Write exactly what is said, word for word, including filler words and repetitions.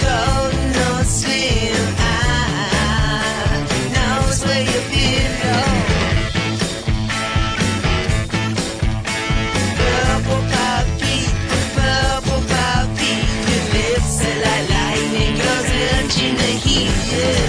road, no slim eye knows where you've been. Purple poppy, purple poppy, your lips are like lightning, yours lunch in the heat.